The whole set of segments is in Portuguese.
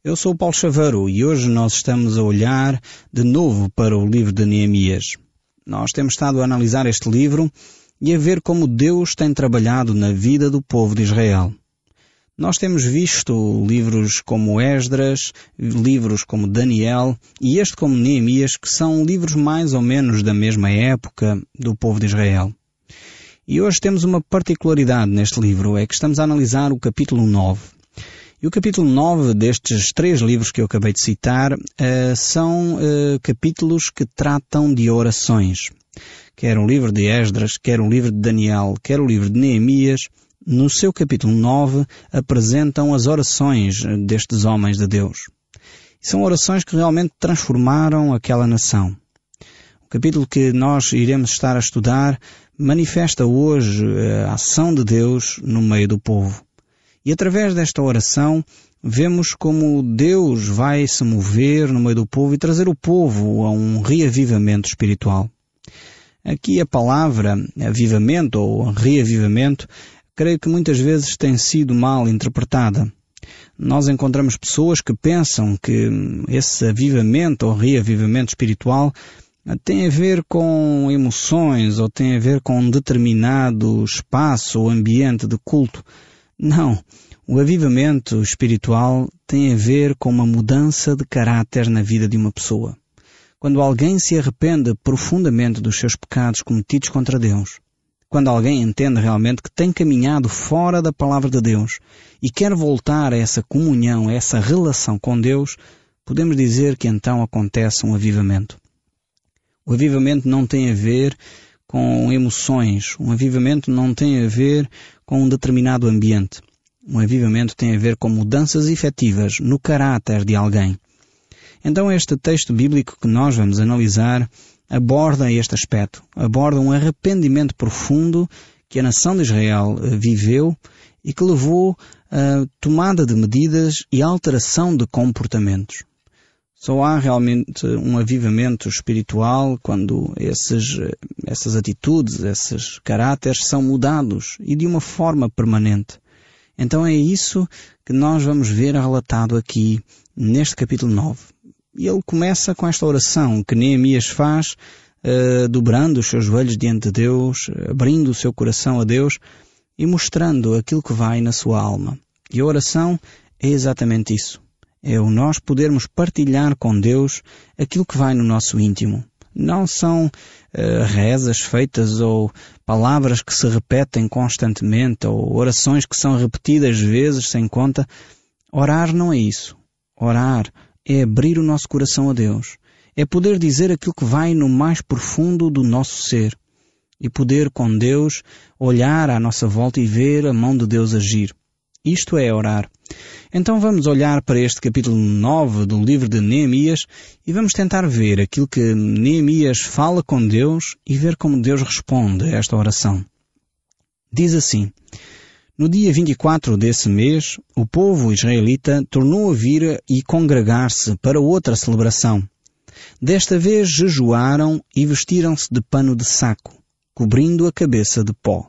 Eu sou o Paulo Chaveiro e hoje nós estamos a olhar de novo para o livro de Neemias. Nós temos estado a analisar este livro e a ver como Deus tem trabalhado na vida do povo de Israel. Nós temos visto livros como Esdras, livros como Daniel e este como Neemias, que são livros mais ou menos da mesma época do povo de Israel. E hoje temos uma particularidade neste livro, é que estamos a analisar o capítulo 9. E o capítulo 9 destes 3 livros que eu acabei de citar são capítulos que tratam de orações. Quer o livro de Esdras, quer o livro de Daniel, quer o livro de Neemias, no seu capítulo 9 apresentam as orações destes homens de Deus. E são orações que realmente transformaram aquela nação. O capítulo que nós iremos estar a estudar manifesta hoje a ação de Deus no meio do povo. E através desta oração, vemos como Deus vai se mover no meio do povo e trazer o povo a um reavivamento espiritual. Aqui a palavra avivamento ou reavivamento, creio que muitas vezes tem sido mal interpretada. Nós encontramos pessoas que pensam que esse avivamento ou reavivamento espiritual tem a ver com emoções ou tem a ver com um determinado espaço ou ambiente de culto. Não, o avivamento espiritual tem a ver com uma mudança de caráter na vida de uma pessoa. Quando alguém se arrepende profundamente dos seus pecados cometidos contra Deus, quando alguém entende realmente que tem caminhado fora da palavra de Deus e quer voltar a essa comunhão, a essa relação com Deus, podemos dizer que então acontece um avivamento. O avivamento não tem a ver com emoções. Um avivamento não tem a ver com um determinado ambiente. Um avivamento tem a ver com mudanças efetivas no caráter de alguém. Então este texto bíblico que nós vamos analisar aborda este aspecto. Aborda um arrependimento profundo que a nação de Israel viveu e que levou a tomada de medidas e alteração de comportamentos. Só há realmente um avivamento espiritual quando essas atitudes, esses caráteres são mudados e de uma forma permanente. Então é isso que nós vamos ver relatado aqui neste capítulo 9. E ele começa com esta oração que Neemias faz, dobrando os seus joelhos diante de Deus, abrindo o seu coração a Deus e mostrando aquilo que vai na sua alma. E a oração é exatamente isso. É o nós podermos partilhar com Deus aquilo que vai no nosso íntimo. Não são rezas feitas ou palavras que se repetem constantemente ou orações que são repetidas vezes sem conta. Orar não é isso. Orar é abrir o nosso coração a Deus. É poder dizer aquilo que vai no mais profundo do nosso ser. E poder com Deus olhar à nossa volta e ver a mão de Deus agir. Isto é orar. Então vamos olhar para este capítulo 9 do livro de Neemias e vamos tentar ver aquilo que Neemias fala com Deus e ver como Deus responde a esta oração. Diz assim: no dia 24 desse mês, o povo israelita tornou a vir e congregar-se para outra celebração. Desta vez jejuaram e vestiram-se de pano de saco, cobrindo a cabeça de pó.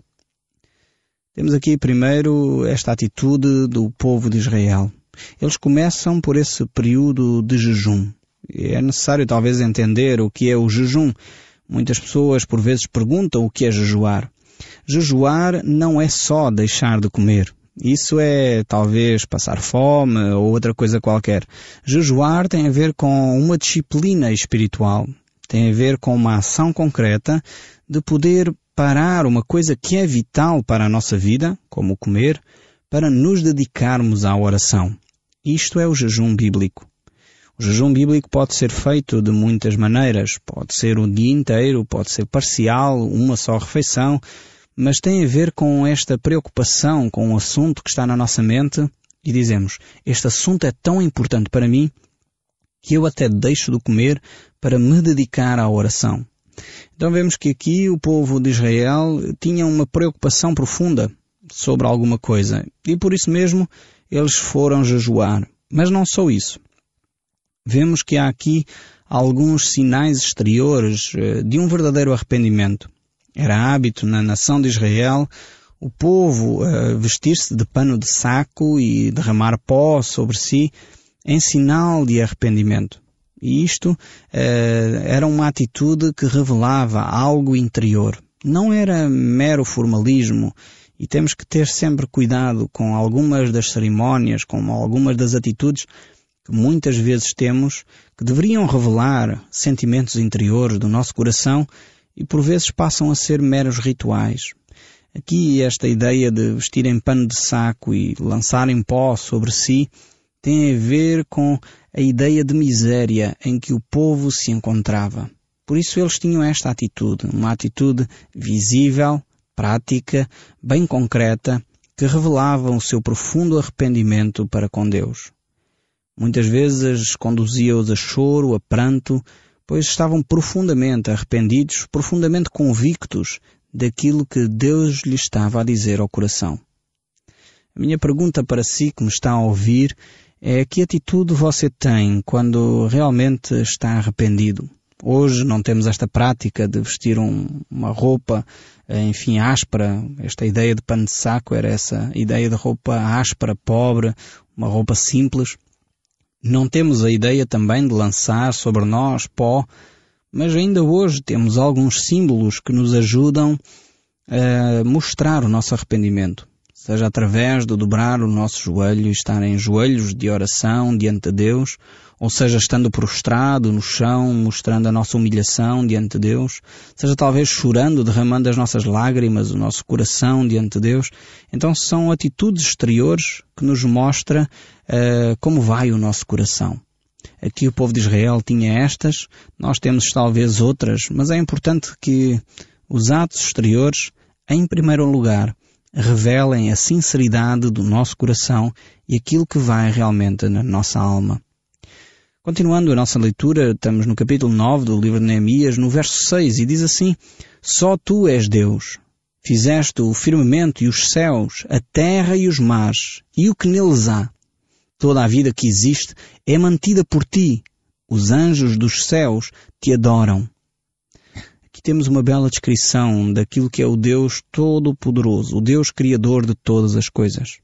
Temos aqui primeiro esta atitude do povo de Israel. Eles começam por esse período de jejum. É necessário talvez entender o que é o jejum. Muitas pessoas por vezes perguntam o que é jejuar. Jejuar não é só deixar de comer. Isso é talvez passar fome ou outra coisa qualquer. Jejuar tem a ver com uma disciplina espiritual. Tem a ver com uma ação concreta de poder parar uma coisa que é vital para a nossa vida, como comer, para nos dedicarmos à oração. Isto é o jejum bíblico. O jejum bíblico pode ser feito de muitas maneiras. Pode ser o dia inteiro, pode ser parcial, uma só refeição, mas tem a ver com esta preocupação com o assunto que está na nossa mente e dizemos, este assunto é tão importante para mim que eu até deixo de comer para me dedicar à oração. Então vemos que aqui o povo de Israel tinha uma preocupação profunda sobre alguma coisa e por isso mesmo eles foram jejuar. Mas não só isso. Vemos que há aqui alguns sinais exteriores de um verdadeiro arrependimento. Era hábito na nação de Israel o povo vestir-se de pano de saco e derramar pó sobre si em sinal de arrependimento. E isto era uma atitude que revelava algo interior. Não era mero formalismo, e temos que ter sempre cuidado com algumas das cerimónias, com algumas das atitudes que muitas vezes temos, que deveriam revelar sentimentos interiores do nosso coração e por vezes passam a ser meros rituais. Aqui esta ideia de vestirem pano de saco e lançarem pó sobre si tem a ver com a ideia de miséria em que o povo se encontrava. Por isso eles tinham esta atitude, uma atitude visível, prática, bem concreta, que revelava o seu profundo arrependimento para com Deus. Muitas vezes conduzia-os a choro, a pranto, pois estavam profundamente arrependidos, profundamente convictos daquilo que Deus lhes estava a dizer ao coração. A minha pergunta para si que me está a ouvir é: que atitude você tem quando realmente está arrependido? Hoje não temos esta prática de vestir uma roupa, áspera. Esta ideia de pano de saco era essa ideia de roupa áspera, pobre, uma roupa simples. Não temos a ideia também de lançar sobre nós pó, mas ainda hoje temos alguns símbolos que nos ajudam a mostrar o nosso arrependimento. Seja através de dobrar o nosso joelho e estar em joelhos de oração diante de Deus, ou seja, estando prostrado no chão, mostrando a nossa humilhação diante de Deus, seja talvez chorando, derramando as nossas lágrimas, o nosso coração diante de Deus. Então são atitudes exteriores que nos mostram como vai o nosso coração. Aqui o povo de Israel tinha estas, nós temos talvez outras, mas é importante que os atos exteriores, em primeiro lugar, revelem a sinceridade do nosso coração e aquilo que vai realmente na nossa alma. Continuando a nossa leitura, estamos no capítulo 9 do livro de Neemias, no verso 6, e diz assim: Só tu és Deus. Fizeste o firmamento e os céus, a terra e os mares, e o que neles há. Toda a vida que existe é mantida por ti. Os anjos dos céus te adoram. Aqui temos uma bela descrição daquilo que é o Deus Todo-Poderoso, o Deus Criador de todas as coisas.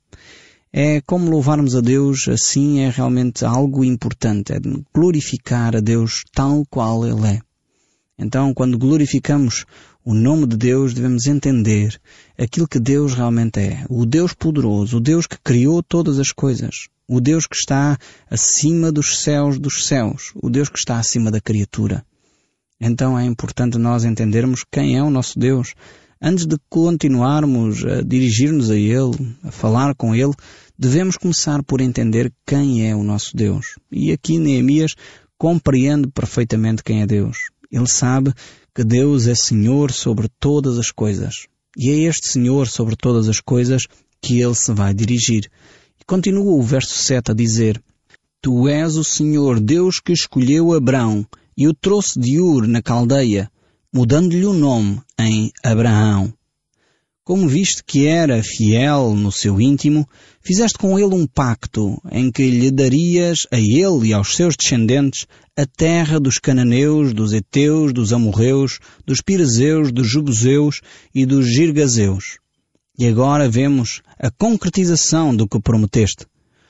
É como louvarmos a Deus assim, é realmente algo importante, é glorificar a Deus tal qual Ele é. Então, quando glorificamos o nome de Deus, devemos entender aquilo que Deus realmente é. O Deus poderoso, o Deus que criou todas as coisas, o Deus que está acima dos céus, o Deus que está acima da criatura. Então é importante nós entendermos quem é o nosso Deus. Antes de continuarmos a dirigir-nos a Ele, a falar com Ele, devemos começar por entender quem é o nosso Deus. E aqui Neemias compreende perfeitamente quem é Deus. Ele sabe que Deus é Senhor sobre todas as coisas. E é este Senhor sobre todas as coisas que Ele se vai dirigir. E continua o verso 7 a dizer: Tu és o Senhor Deus que escolheu Abrão e o trouxe de Ur na Caldeia, mudando-lhe o nome em Abraão. Como viste que era fiel no seu íntimo, fizeste com ele um pacto em que lhe darias a ele e aos seus descendentes a terra dos cananeus, dos heteus, dos amorreus, dos pirezeus, dos jebuseus e dos girgazeus. E agora vemos a concretização do que prometeste.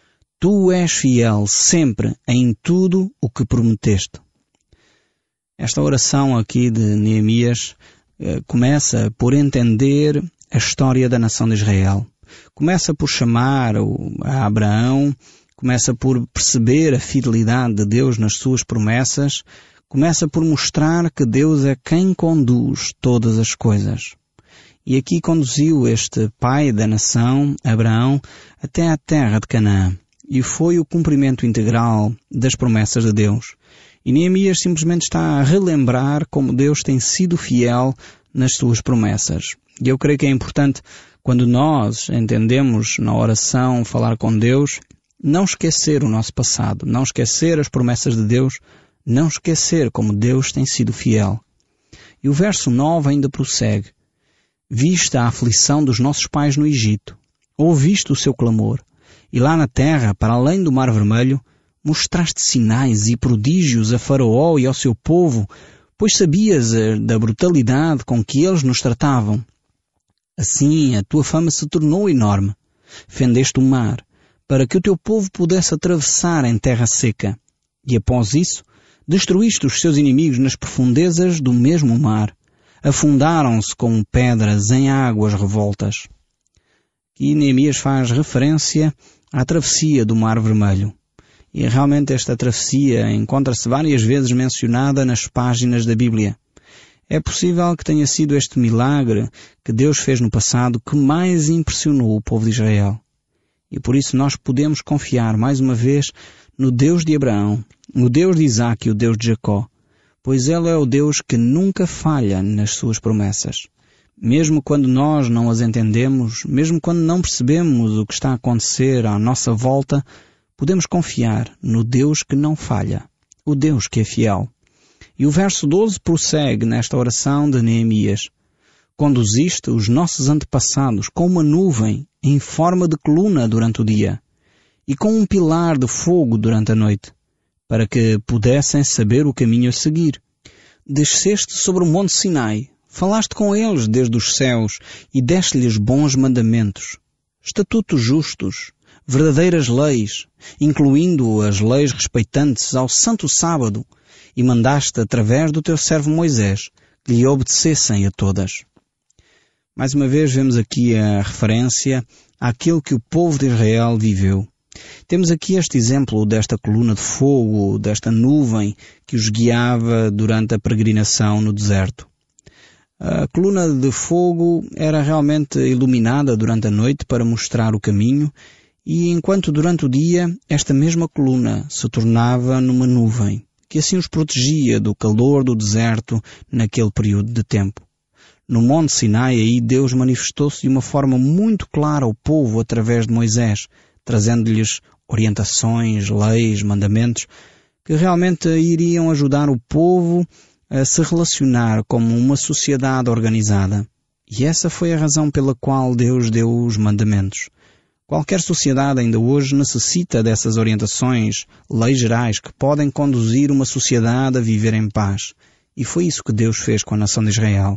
Tu és fiel sempre em tudo o que prometeste. Esta oração aqui de Neemias começa por entender a história da nação de Israel. Começa por chamar a Abraão, começa por perceber a fidelidade de Deus nas suas promessas, começa por mostrar que Deus é quem conduz todas as coisas. E aqui conduziu este pai da nação, Abraão, até à terra de Canaã. E foi o cumprimento integral das promessas de Deus. E Neemias simplesmente está a relembrar como Deus tem sido fiel nas suas promessas. E eu creio que é importante, quando nós entendemos na oração falar com Deus, não esquecer o nosso passado, não esquecer as promessas de Deus, não esquecer como Deus tem sido fiel. E o verso 9 ainda prossegue: Vista a aflição dos nossos pais no Egito, ouviste o seu clamor, e lá na terra, para além do Mar Vermelho, mostraste sinais e prodígios a Faraó e ao seu povo, pois sabias da brutalidade com que eles nos tratavam. Assim a tua fama se tornou enorme. Fendeste o mar, para que o teu povo pudesse atravessar em terra seca. E após isso, destruíste os seus inimigos nas profundezas do mesmo mar. Afundaram-se como pedras em águas revoltas. E Neemias faz referência à travessia do Mar Vermelho. E realmente esta travessia encontra-se várias vezes mencionada nas páginas da Bíblia. É possível que tenha sido este milagre que Deus fez no passado que mais impressionou o povo de Israel. E por isso nós podemos confiar mais uma vez no Deus de Abraão, no Deus de Isaque e o Deus de Jacó, pois Ele é o Deus que nunca falha nas suas promessas. Mesmo quando nós não as entendemos, mesmo quando não percebemos o que está a acontecer à nossa volta, podemos confiar no Deus que não falha, o Deus que é fiel. E o verso 12 prossegue nesta oração de Neemias. Conduziste os nossos antepassados com uma nuvem em forma de coluna durante o dia e com um pilar de fogo durante a noite, para que pudessem saber o caminho a seguir. Desceste sobre o monte Sinai, falaste com eles desde os céus e deste-lhes bons mandamentos, estatutos justos, verdadeiras leis, incluindo as leis respeitantes ao santo sábado, e mandaste através do teu servo Moisés que lhe obedecessem a todas. Mais uma vez vemos aqui a referência àquilo que o povo de Israel viveu. Temos aqui este exemplo desta coluna de fogo, desta nuvem que os guiava durante a peregrinação no deserto. A coluna de fogo era realmente iluminada durante a noite para mostrar o caminho, e enquanto durante o dia esta mesma coluna se tornava numa nuvem, que assim os protegia do calor do deserto naquele período de tempo. No Monte Sinai, aí Deus manifestou-se de uma forma muito clara ao povo através de Moisés, trazendo-lhes orientações, leis, mandamentos, que realmente iriam ajudar o povo a se relacionar como uma sociedade organizada. E essa foi a razão pela qual Deus deu os mandamentos. Qualquer sociedade ainda hoje necessita dessas orientações, leis gerais que podem conduzir uma sociedade a viver em paz. E foi isso que Deus fez com a nação de Israel.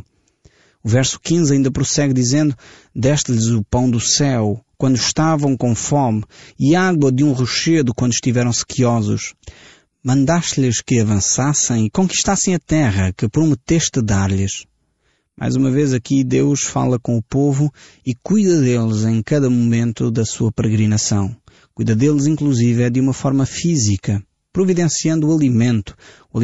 O verso 15 ainda prossegue dizendo: deste-lhes o pão do céu quando estavam com fome e água de um rochedo quando estiveram sequiosos. Mandaste-lhes que avançassem e conquistassem a terra que prometeste dar-lhes. Mais uma vez aqui Deus fala com o povo e cuida deles em cada momento da sua peregrinação. Cuida deles inclusive de uma forma física, providenciando o alimento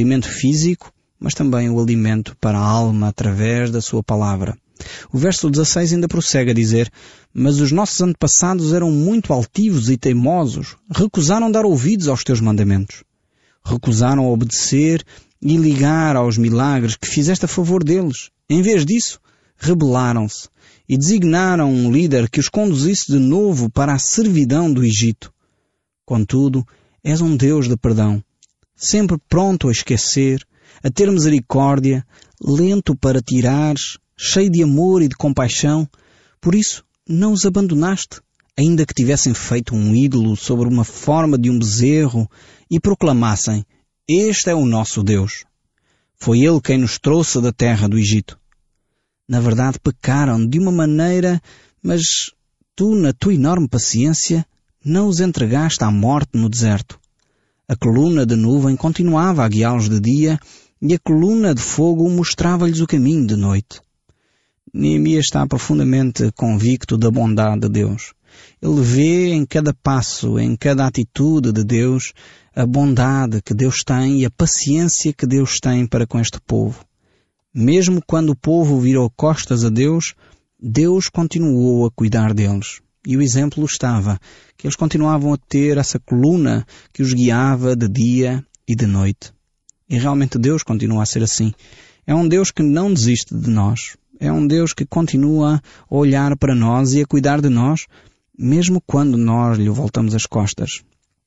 físico, mas também o alimento para a alma através da sua palavra. O verso 16 ainda prossegue a dizer: mas os nossos antepassados eram muito altivos e teimosos, recusaram dar ouvidos aos teus mandamentos. Recusaram obedecer e ligar aos milagres que fizeste a favor deles. Em vez disso, rebelaram-se e designaram um líder que os conduzisse de novo para a servidão do Egito. Contudo, és um Deus de perdão, sempre pronto a esquecer, a ter misericórdia, lento para tirares, cheio de amor e de compaixão. Por isso, não os abandonaste, ainda que tivessem feito um ídolo sobre uma forma de um bezerro e proclamassem: este é o nosso Deus. Foi Ele quem nos trouxe da terra do Egito. Na verdade, pecaram de uma maneira, mas tu, na tua enorme paciência, não os entregaste à morte no deserto. A coluna de nuvem continuava a guiá-los de dia e a coluna de fogo mostrava-lhes o caminho de noite. Neemias está profundamente convicto da bondade de Deus. Ele vê em cada passo, em cada atitude de Deus, a bondade que Deus tem e a paciência que Deus tem para com este povo. Mesmo quando o povo virou costas a Deus, Deus continuou a cuidar deles. E o exemplo estava que eles continuavam a ter essa coluna que os guiava de dia e de noite. E realmente Deus continua a ser assim. É um Deus que não desiste de nós. É um Deus que continua a olhar para nós e a cuidar de nós, mesmo quando nós lhe voltamos as costas.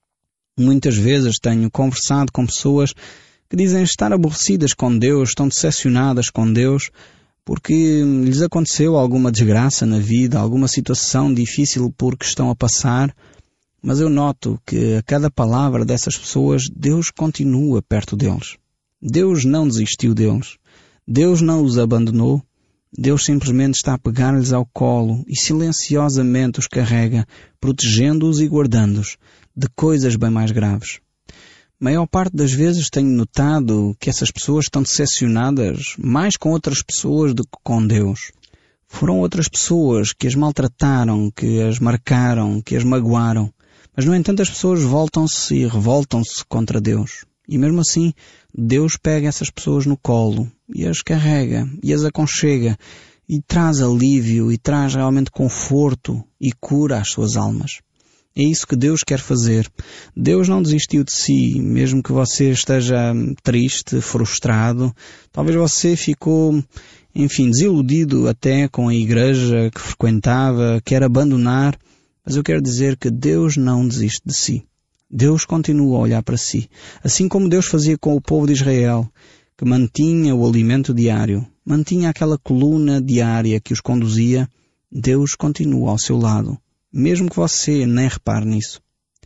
Muitas vezes tenho conversado com pessoas que dizem estar aborrecidas com Deus, estão decepcionadas com Deus, porque lhes aconteceu alguma desgraça na vida, alguma situação difícil por que estão a passar, mas eu noto que a cada palavra dessas pessoas, Deus continua perto deles. Deus não desistiu deles. Deus não os abandonou. Deus simplesmente está a pegar-lhes ao colo e silenciosamente os carrega, protegendo-os e guardando-os de coisas bem mais graves. Maior parte das vezes tenho notado que essas pessoas estão decepcionadas mais com outras pessoas do que com Deus. Foram outras pessoas que as maltrataram, que as marcaram, que as magoaram. Mas, no entanto, as pessoas voltam-se e revoltam-se contra Deus. E mesmo assim, Deus pega essas pessoas no colo e as carrega e as aconchega e traz alívio e traz realmente conforto e cura às suas almas. É isso que Deus quer fazer. Deus não desistiu de si, mesmo que você esteja triste, frustrado. Talvez você ficou, desiludido até com a igreja que frequentava, quer abandonar. Mas eu quero dizer que Deus não desiste de si. Deus continua a olhar para si. Assim como Deus fazia com o povo de Israel, que mantinha o alimento diário, mantinha aquela coluna diária que os conduzia, Deus continua ao seu lado, mesmo que você nem repare nisso.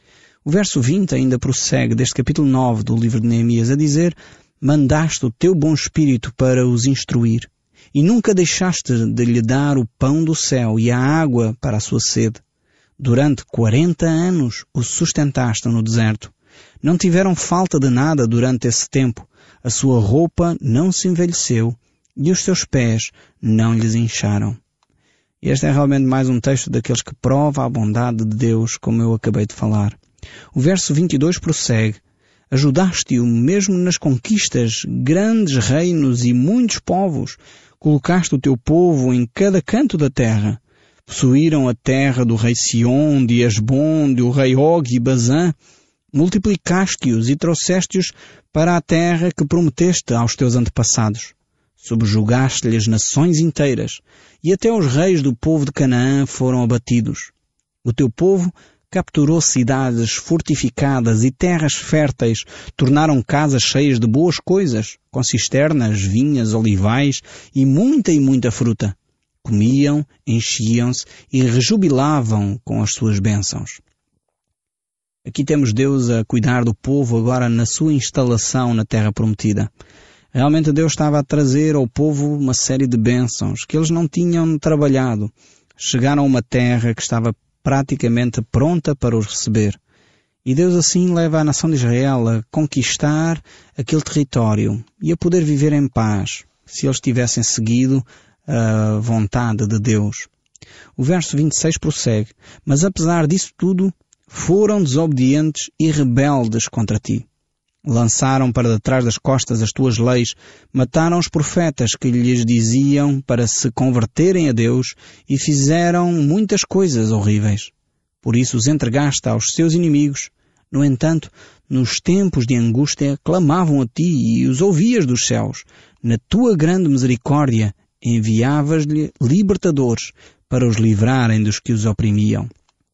O verso 20 ainda prossegue deste capítulo 9 do livro de Neemias a dizer: mandaste o teu bom espírito para os instruir, e nunca deixaste de lhe dar o pão do céu e a água para a sua sede. Durante 40 anos o sustentaste no deserto. Não tiveram falta de nada durante esse tempo. A sua roupa não se envelheceu e os seus pés não lhes incharam. Este é realmente mais um texto daqueles que prova a bondade de Deus, como eu acabei de falar. O verso 22 prossegue: ajudaste-o mesmo nas conquistas, grandes reinos e muitos povos. Colocaste o teu povo em cada canto da terra. Possuíram a terra do rei Sion, de Hesbom, do rei Og e Bazã. Multiplicaste-os e trouxeste-os para a terra que prometeste aos teus antepassados. Subjugaste-lhe as nações inteiras, e até os reis do povo de Canaã foram abatidos. O teu povo capturou cidades fortificadas e terras férteis, tornaram casas cheias de boas coisas, com cisternas, vinhas, olivais e muita fruta. Comiam, enchiam-se e rejubilavam com as suas bênçãos. Aqui temos Deus a cuidar do povo agora na sua instalação na terra prometida. Realmente Deus estava a trazer ao povo uma série de bênçãos que eles não tinham trabalhado. Chegaram a uma terra que estava praticamente pronta para os receber. E Deus assim leva a nação de Israel a conquistar aquele território e a poder viver em paz, se eles tivessem seguido a vontade de Deus. O verso 26 prossegue: mas apesar disso tudo, foram desobedientes e rebeldes contra ti. Lançaram para detrás das costas as tuas leis, mataram os profetas que lhes diziam para se converterem a Deus e fizeram muitas coisas horríveis. Por isso os entregaste aos seus inimigos. No entanto, nos tempos de angústia clamavam a ti e os ouvias dos céus. Na tua grande misericórdia enviavas-lhe libertadores para os livrarem dos que os oprimiam.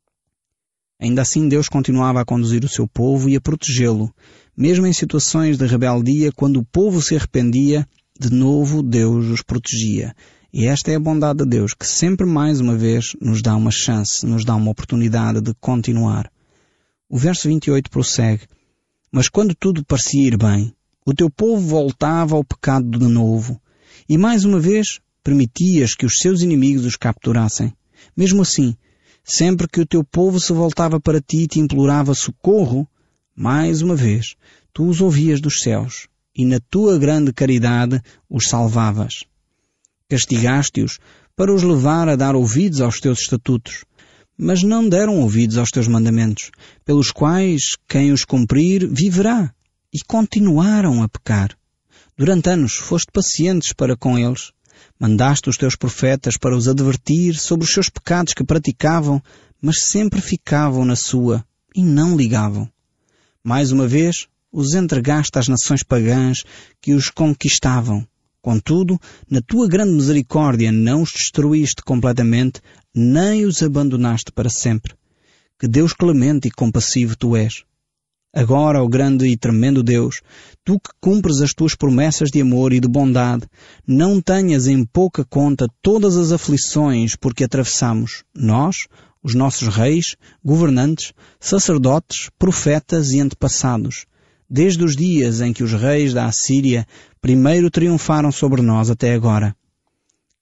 Ainda assim Deus continuava a conduzir o seu povo e a protegê-lo. Mesmo em situações de rebeldia, quando o povo se arrependia, de novo Deus os protegia. E esta é a bondade de Deus, que sempre mais uma vez nos dá uma chance, nos dá uma oportunidade de continuar. O verso 28 prossegue: mas quando tudo parecia ir bem, o teu povo voltava ao pecado de novo. E mais uma vez permitias que os seus inimigos os capturassem. Mesmo assim, sempre que o teu povo se voltava para ti e te implorava socorro, mais uma vez tu os ouvias dos céus e na tua grande caridade os salvavas. Castigaste-os para os levar a dar ouvidos aos teus estatutos, mas não deram ouvidos aos teus mandamentos, pelos quais quem os cumprir viverá, e continuaram a pecar. Durante anos foste pacientes para com eles. Mandaste os teus profetas para os advertir sobre os seus pecados que praticavam, mas sempre ficavam na sua e não ligavam. Mais uma vez, os entregaste às nações pagãs que os conquistavam. Contudo, na tua grande misericórdia não os destruíste completamente, nem os abandonaste para sempre. Que Deus clemente e compassivo tu és. Agora, ó grande e tremendo Deus, tu que cumpres as tuas promessas de amor e de bondade, não tenhas em pouca conta todas as aflições por que atravessamos, nós, os nossos reis, governantes, sacerdotes, profetas e antepassados, desde os dias em que os reis da Assíria primeiro triunfaram sobre nós até agora.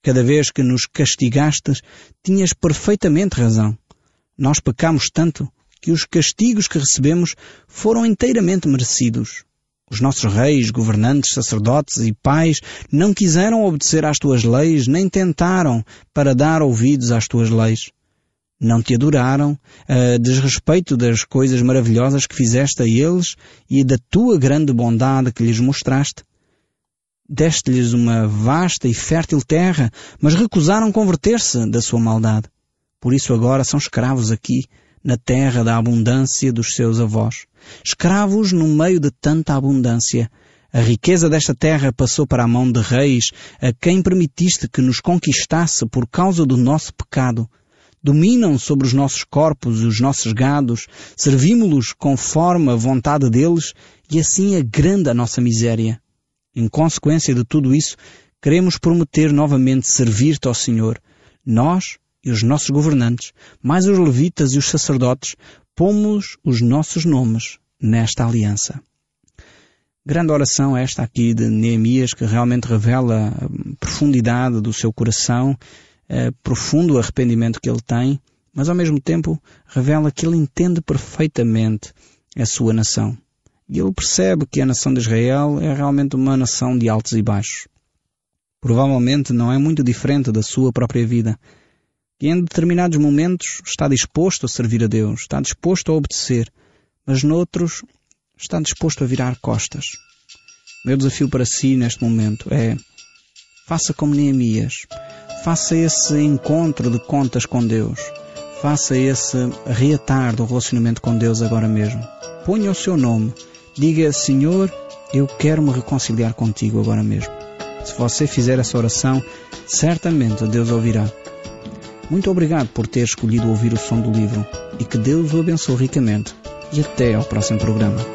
Cada vez que nos castigastes, tinhas perfeitamente razão. Nós pecamos tanto que os castigos que recebemos foram inteiramente merecidos. Os nossos reis, governantes, sacerdotes e pais não quiseram obedecer às tuas leis, nem tentaram para dar ouvidos às tuas leis. Não te adoraram, a desrespeito das coisas maravilhosas que fizeste a eles e da tua grande bondade que lhes mostraste. Deste-lhes uma vasta e fértil terra, mas recusaram converter-se da sua maldade. Por isso agora são escravos aqui, na terra da abundância dos seus avós. Escravos no meio de tanta abundância. A riqueza desta terra passou para a mão de reis, a quem permitiste que nos conquistasse por causa do nosso pecado. Dominam sobre os nossos corpos e os nossos gados, servimo-los conforme a vontade deles, e assim agranda a nossa miséria. Em consequência de tudo isso, queremos prometer novamente servir-te ao Senhor. Nós e os nossos governantes, mais os levitas e os sacerdotes, pomos os nossos nomes nesta aliança. Grande oração esta aqui de Neemias, que realmente revela a profundidade do seu coração, profundo arrependimento que ele tem, mas ao mesmo tempo revela que ele entende perfeitamente a sua nação. E ele percebe que a nação de Israel é realmente uma nação de altos e baixos. Provavelmente não é muito diferente da sua própria vida. E em determinados momentos está disposto a servir a Deus, está disposto a obedecer, mas noutros está disposto a virar costas. Meu desafio para si neste momento é: faça como Neemias, faça esse encontro de contas com Deus, faça esse reatar do relacionamento com Deus agora mesmo. Ponha o seu nome, diga: Senhor, eu quero me reconciliar contigo agora mesmo. Se você fizer essa oração, certamente Deus ouvirá. Muito obrigado por ter escolhido ouvir o som do livro e que Deus o abençoe ricamente. E até ao próximo programa.